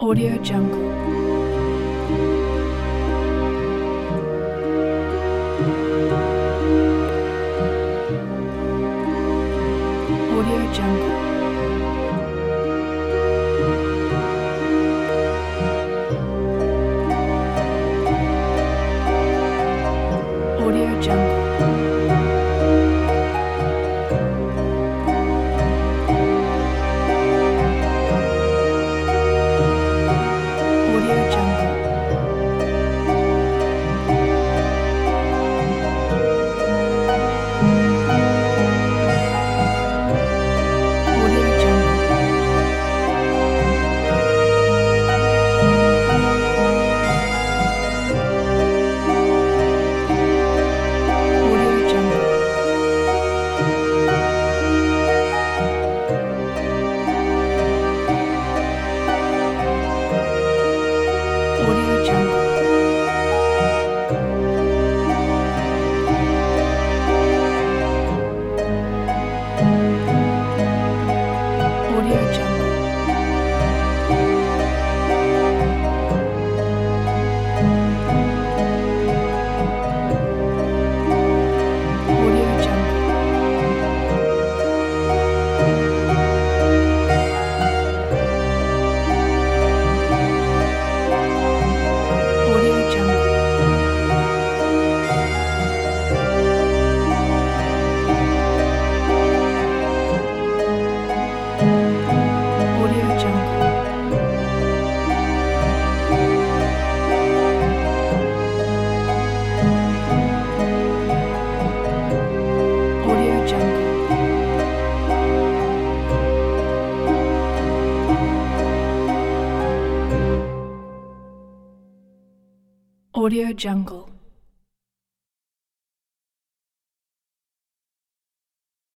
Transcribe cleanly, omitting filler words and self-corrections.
Audio Jungle. Audio Jungle. Audio Jungle. Audio Jungle. Audio Jungle. Audio Jungle. Audio Jungle. Audio Jungle. Audio Jungle. Audio Jungle. Audio Jungle. Audio Jungle. Audio Jungle.